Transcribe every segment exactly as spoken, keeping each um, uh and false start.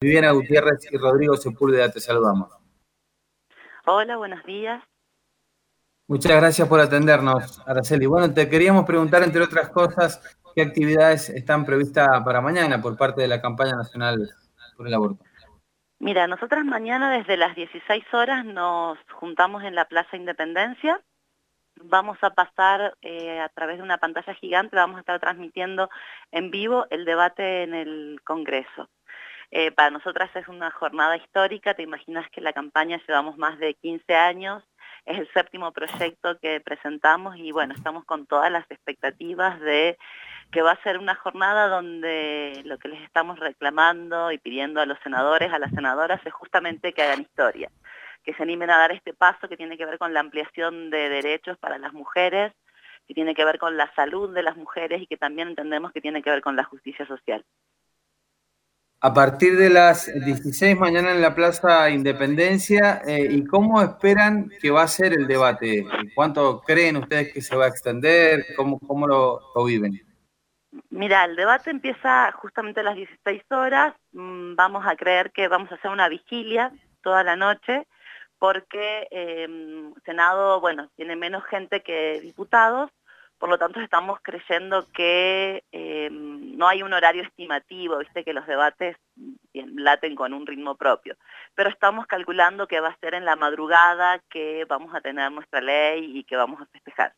Viviana Gutiérrez y Rodrigo Sepúlveda, te saludamos. Hola, buenos días. Muchas gracias por atendernos, Araceli. Bueno, te queríamos preguntar, entre otras cosas, qué actividades están previstas para mañana por parte de la campaña nacional por el aborto. Mira, nosotras mañana desde las dieciséis horas nos juntamos en la Plaza Independencia. Vamos a pasar eh, a través de una pantalla gigante, vamos a estar transmitiendo en vivo el debate en el Congreso. Eh, para nosotras es una jornada histórica, te imaginas que la campaña llevamos más de quince años, es el séptimo proyecto que presentamos y bueno, estamos con todas las expectativas de que va a ser una jornada donde lo que les estamos reclamando y pidiendo a los senadores, a las senadoras, es justamente que hagan historia, que se animen a dar este paso que tiene que ver con la ampliación de derechos para las mujeres, que tiene que ver con la salud de las mujeres y que también entendemos que tiene que ver con la justicia social. A partir de las dieciséis mañana en la Plaza Independencia, eh, ¿y cómo esperan que va a ser el debate? ¿Cuánto creen ustedes que se va a extender? ¿Cómo, cómo lo, lo viven? Mira, el debate empieza justamente a las dieciséis horas, vamos a creer que vamos a hacer una vigilia toda la noche, porque eh, Senado, bueno, tiene menos gente que diputados, por lo tanto estamos creyendo que eh, no hay un horario estimativo, viste que los debates laten con un ritmo propio, pero estamos calculando que va a ser en la madrugada que vamos a tener nuestra ley y que vamos a festejar.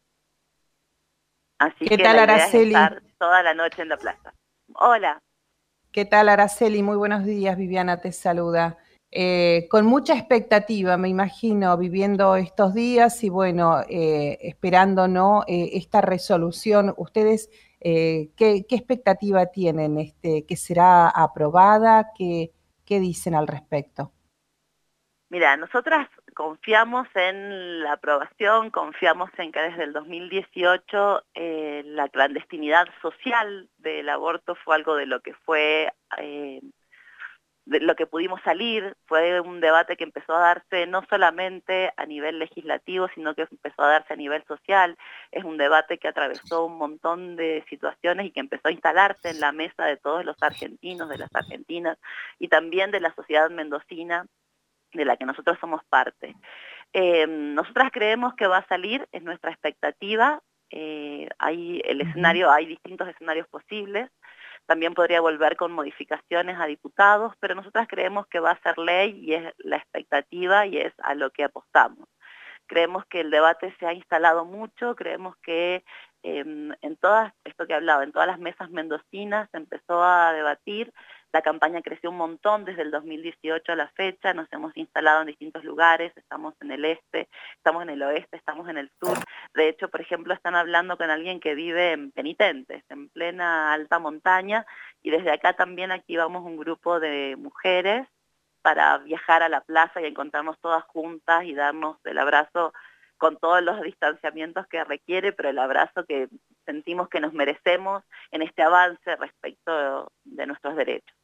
Así ¿Qué que tal, la idea es Araceli? estar toda la noche en la plaza. Hola. ¿Qué tal, Araceli? Muy buenos días, Viviana te saluda. Eh, con mucha expectativa, me imagino, viviendo estos días y bueno, eh, esperando, ¿no? Eh, esta resolución. ¿Ustedes eh, ¿qué, qué expectativa tienen? Este, ¿que será aprobada? ¿Qué, qué dicen al respecto? Mira, nosotras confiamos en la aprobación, confiamos en que desde el dos mil dieciocho eh, la clandestinidad social del aborto fue algo de lo que fue, eh, de lo que pudimos salir, fue un debate que empezó a darse no solamente a nivel legislativo, sino que empezó a darse a nivel social, es un debate que atravesó un montón de situaciones y que empezó a instalarse en la mesa de todos los argentinos, de las argentinas y también de la sociedad mendocina, de la que nosotros somos parte. Eh, nosotras creemos que va a salir, es nuestra expectativa, eh, hay el escenario, hay distintos escenarios posibles, también podría volver con modificaciones a diputados, pero nosotras creemos que va a ser ley y es la expectativa y es a lo que apostamos. Creemos que el debate se ha instalado mucho, creemos que eh, en todas, esto que he hablado, en todas las mesas mendocinas se empezó a debatir, la campaña creció un montón desde el dos mil dieciocho a la fecha, nos hemos instalado en distintos lugares, estamos en el este, estamos en el oeste, estamos en el sur. De hecho, por ejemplo, están hablando con alguien que vive en Penitentes, en plena alta montaña, y desde acá también activamos un grupo de mujeres para viajar a la plaza y encontrarnos todas juntas y darnos el abrazo con todos los distanciamientos que requiere, pero el abrazo que sentimos que nos merecemos en este avance respecto de nuestros derechos.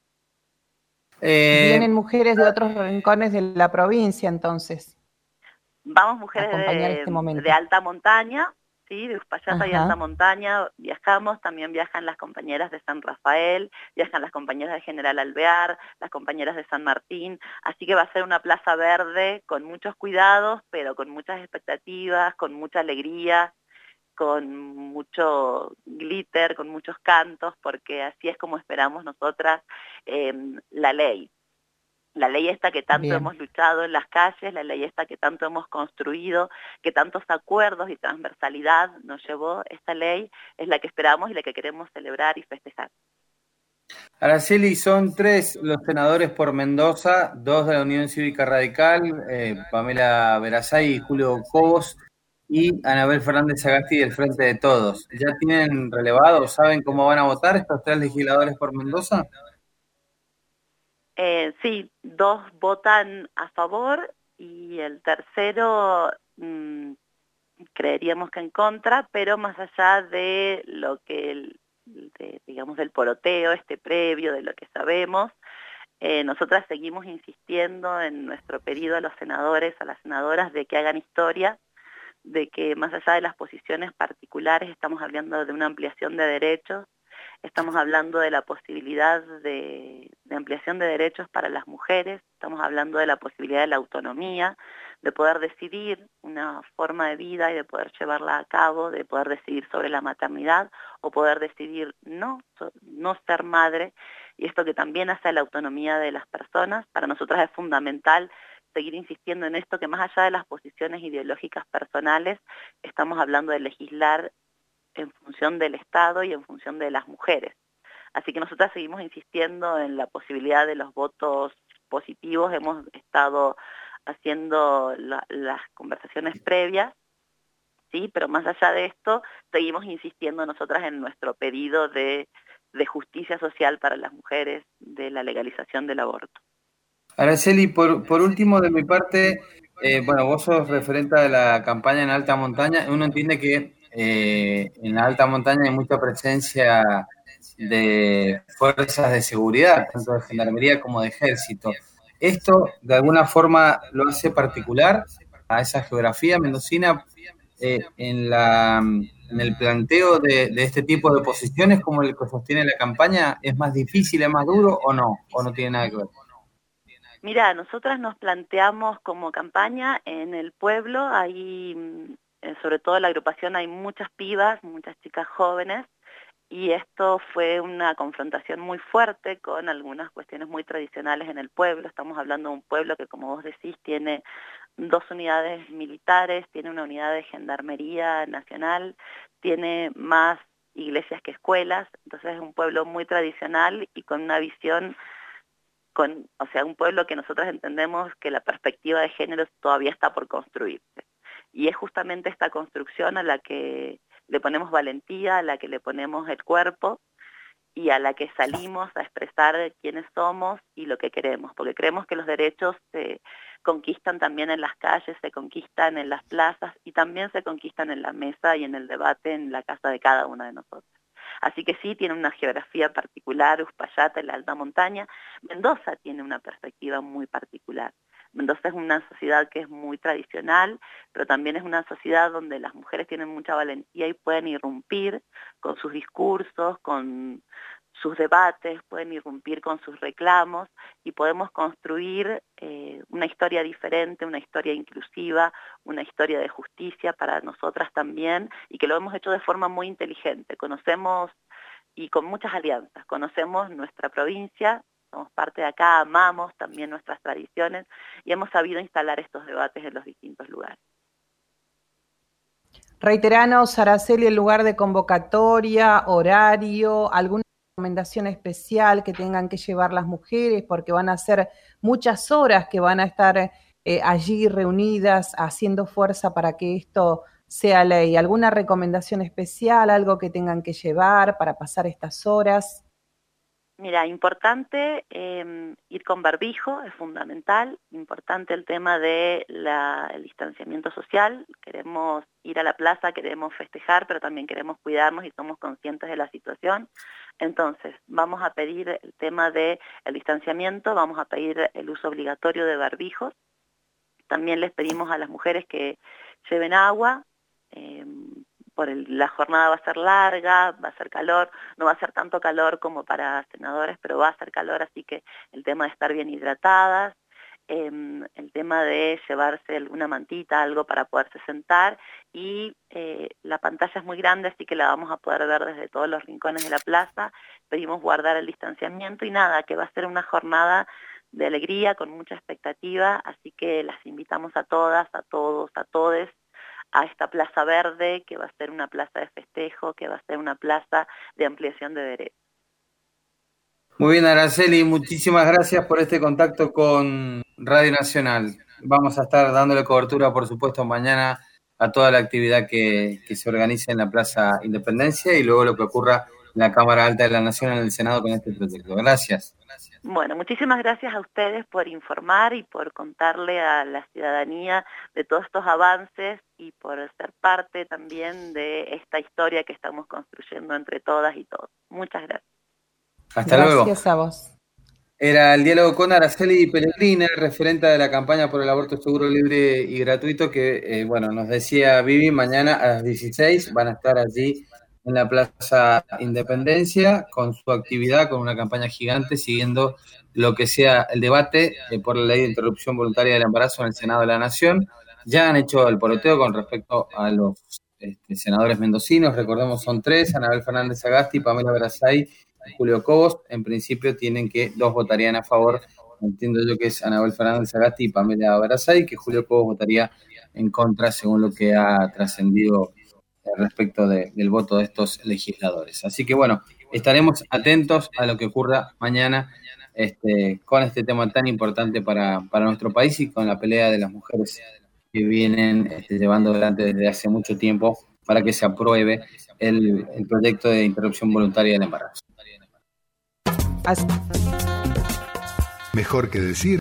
Eh, ¿Vienen mujeres de otros rincones de la provincia entonces Vamos a mujeres acompañar de, este de momento? alta montaña, ¿sí? De Uspallata y alta Ajá. montaña viajamos, también viajan las compañeras de San Rafael, viajan las compañeras de General Alvear, las compañeras de San Martín, así que va a ser una plaza verde con muchos cuidados, pero con muchas expectativas, con mucha alegría, con mucho glitter, con muchos cantos, porque así es como esperamos nosotras eh, la ley. La ley esta que tanto Bien. hemos luchado en las calles, la ley esta que tanto hemos construido, que tantos acuerdos y transversalidad nos llevó esta ley, es la que esperamos y la que queremos celebrar y festejar. Araceli, son tres los senadores por Mendoza, dos de la Unión Cívica Radical, eh, Pamela Verazay y Julio Cobos, y Anabel Fernández Sagasti del Frente de Todos. ¿Ya tienen relevado? ¿Saben cómo van a votar estos tres legisladores por Mendoza? Eh, sí, dos votan a favor y el tercero mmm, creeríamos que en contra, pero más allá de lo que, el, de, digamos, del poroteo, este previo, de lo que sabemos, eh, nosotras seguimos insistiendo en nuestro pedido a los senadores, a las senadoras, de que hagan historia, de que más allá de las posiciones particulares estamos hablando de una ampliación de derechos, estamos hablando de la posibilidad de, de ampliación de derechos para las mujeres, estamos hablando de la posibilidad de la autonomía, de poder decidir una forma de vida y de poder llevarla a cabo, de poder decidir sobre la maternidad o poder decidir no, no ser madre, y esto que también hace la autonomía de las personas. Para nosotras es fundamental seguir insistiendo en esto, que más allá de las posiciones ideológicas personales, estamos hablando de legislar en función del Estado y en función de las mujeres. Así que nosotras seguimos insistiendo en la posibilidad de los votos positivos, hemos estado haciendo la, las conversaciones previas, sí, pero más allá de esto, seguimos insistiendo nosotras en nuestro pedido de, de justicia social para las mujeres, de la legalización del aborto. Araceli, por, por último, de mi parte, eh, bueno, vos sos referente de la campaña en alta montaña. Uno entiende que eh, en la alta montaña hay mucha presencia de fuerzas de seguridad, tanto de gendarmería como de ejército. ¿Esto de alguna forma lo hace particular a esa geografía mendocina eh, en, la, en el planteo de, de este tipo de posiciones como el que sostiene la campaña? ¿Es más difícil, es más duro o no? ¿O no tiene nada que ver? Mira, nosotras nos planteamos como campaña en el pueblo, hay, sobre todo en la agrupación hay muchas pibas, muchas chicas jóvenes, y esto fue una confrontación muy fuerte con algunas cuestiones muy tradicionales en el pueblo. Estamos hablando de un pueblo que, como vos decís, tiene dos unidades militares, tiene una unidad de gendarmería nacional, tiene más iglesias que escuelas, entonces es un pueblo muy tradicional y con una visión, con, o sea, un pueblo que nosotros entendemos que la perspectiva de género todavía está por construirse. Y es justamente esta construcción a la que le ponemos valentía, a la que le ponemos el cuerpo y a la que salimos a expresar quiénes somos y lo que queremos, porque creemos que los derechos se conquistan también en las calles, se conquistan en las plazas y también se conquistan en la mesa y en el debate en la casa de cada una de nosotros. Así que sí, tiene una geografía particular, Uspallata, la alta montaña. Mendoza tiene una perspectiva muy particular. Mendoza es una sociedad que es muy tradicional, pero también es una sociedad donde las mujeres tienen mucha valentía y pueden irrumpir con sus discursos, con sus debates, pueden irrumpir con sus reclamos y podemos construir eh, una historia diferente, una historia inclusiva, una historia de justicia para nosotras también, y que lo hemos hecho de forma muy inteligente. Conocemos, y con muchas alianzas, conocemos nuestra provincia, somos parte de acá, amamos también nuestras tradiciones y hemos sabido instalar estos debates en los distintos lugares. Reiteranos, Araceli, el lugar de convocatoria, horario, alguna recomendación especial que tengan que llevar las mujeres, porque van a ser muchas horas que van a estar eh, allí reunidas haciendo fuerza para que esto sea ley. ¿Alguna recomendación especial, algo que tengan que llevar para pasar estas horas? Mira, importante eh, ir con barbijo, es fundamental, importante el tema del de distanciamiento social, queremos ir a la plaza, queremos festejar, pero también queremos cuidarnos y somos conscientes de la situación. Entonces, vamos a pedir el tema del distanciamiento, vamos a pedir el uso obligatorio de barbijos, también les pedimos a las mujeres que lleven agua, eh, por el, la jornada va a ser larga, va a ser calor, no va a ser tanto calor como para senadores, pero va a ser calor, así que el tema de estar bien hidratadas, eh, el tema de llevarse alguna mantita, algo para poderse sentar, y eh, la pantalla es muy grande, así que la vamos a poder ver desde todos los rincones de la plaza, pedimos guardar el distanciamiento y nada, que va a ser una jornada de alegría, con mucha expectativa, así que las invitamos a todas, a todos, a todes, a esta Plaza Verde, que va a ser una plaza de festejo, que va a ser una plaza de ampliación de derechos. Muy bien, Araceli, muchísimas gracias por este contacto con Radio Nacional. Vamos a estar dándole cobertura, por supuesto, mañana a toda la actividad que, que se organice en la Plaza Independencia y luego lo que ocurra en la Cámara Alta de la Nación, en el Senado, con este proyecto. Gracias. Bueno, muchísimas gracias a ustedes por informar y por contarle a la ciudadanía de todos estos avances y por ser parte también de esta historia que estamos construyendo entre todas y todos. Muchas gracias. Hasta luego. Gracias a vos. Era el diálogo con Araceli Pellegrini, referente de la campaña por el aborto seguro, libre y gratuito, que, eh, bueno, nos decía Vivi, mañana a las dieciséis van a estar allí en la Plaza Independencia con su actividad, con una campaña gigante, siguiendo lo que sea el debate eh, por la ley de interrupción voluntaria del embarazo en el Senado de la Nación. Ya han hecho el poroteo con respecto a los este, senadores mendocinos, recordemos son tres, Anabel Fernández Sagasti, Pamela Verasay y Julio Cobos. En principio tienen que, dos votarían a favor, entiendo yo que es Anabel Fernández Sagasti y Pamela Verasay, que Julio Cobos votaría en contra según lo que ha trascendido respecto de, del voto de estos legisladores. Así que bueno, estaremos atentos a lo que ocurra mañana este, con este tema tan importante para, para nuestro país y con la pelea de las mujeres que vienen este, llevando adelante desde hace mucho tiempo para que se apruebe el, el proyecto de interrupción voluntaria del embarazo. Mejor que decir